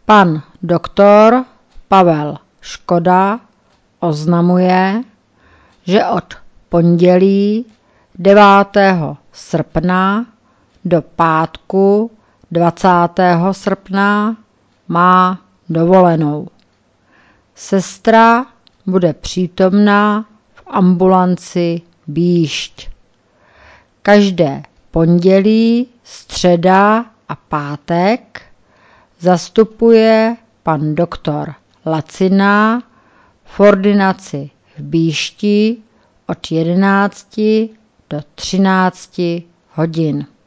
Pan doktor Pavel Škoda oznamuje, že od pondělí 9. srpna do pátku 20. srpna má dovolenou. Sestra bude přítomná v ambulanci Bíšť. Každé pondělí, středa a pátek zastupuje pan doktor Lacina v ordinaci v Bíšti od 11 do 13 hodin.